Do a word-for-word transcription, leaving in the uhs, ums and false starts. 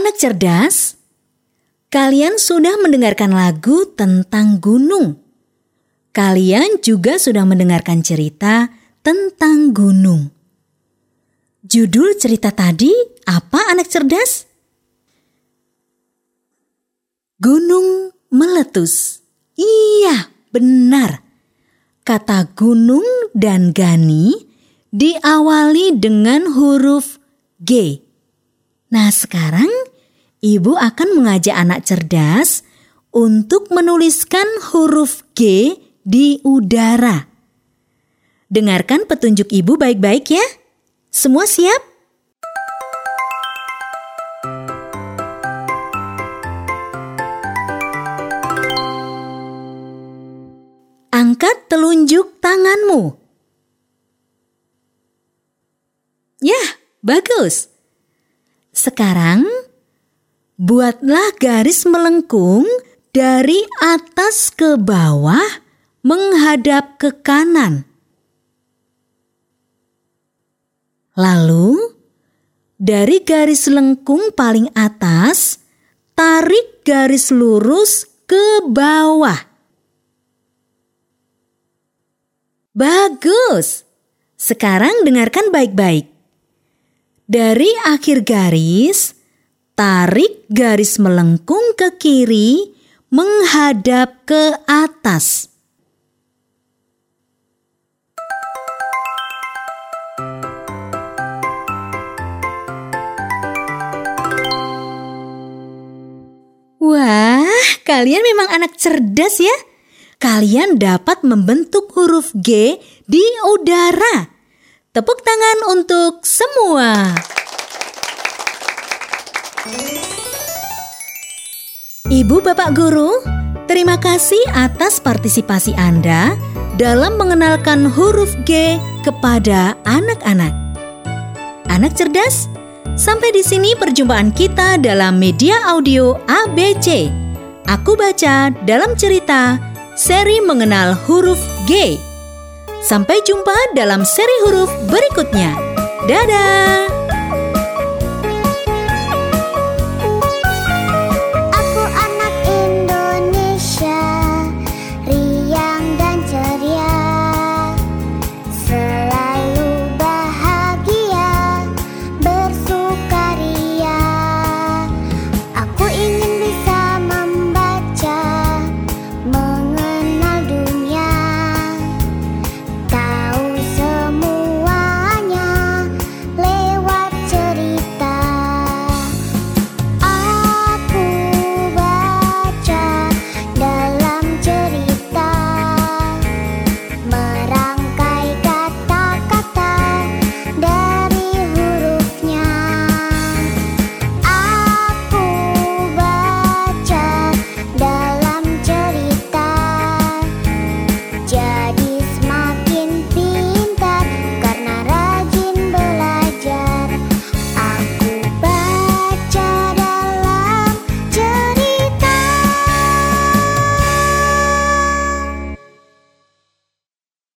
Anak cerdas, kalian sudah mendengarkan lagu tentang gunung. Kalian juga sudah mendengarkan cerita tentang gunung. Judul cerita tadi apa, anak cerdas? Gunung meletus. Iya, benar. Kata gunung dan gani diawali dengan huruf G. Nah, sekarang Ibu akan mengajak anak cerdas untuk menuliskan huruf G di udara. Dengarkan petunjuk Ibu baik-baik ya. Semua siap? Angkat telunjuk tanganmu. Yah, bagus. Sekarang, buatlah garis melengkung dari atas ke bawah menghadap ke kanan. Lalu, dari garis lengkung paling atas, tarik garis lurus ke bawah. Bagus! Sekarang dengarkan baik-baik. Dari akhir garis, tarik garis melengkung ke kiri menghadap ke atas. Wah, kalian memang anak cerdas ya. Kalian dapat membentuk huruf G di udara. Tepuk tangan untuk semua. Ibu Bapak Guru, terima kasih atas partisipasi Anda dalam mengenalkan huruf G kepada anak-anak. Anak cerdas, sampai di sini perjumpaan kita dalam media audio A B C. Aku baca dalam cerita seri mengenal huruf G. Sampai jumpa dalam seri huruf berikutnya. Dadah!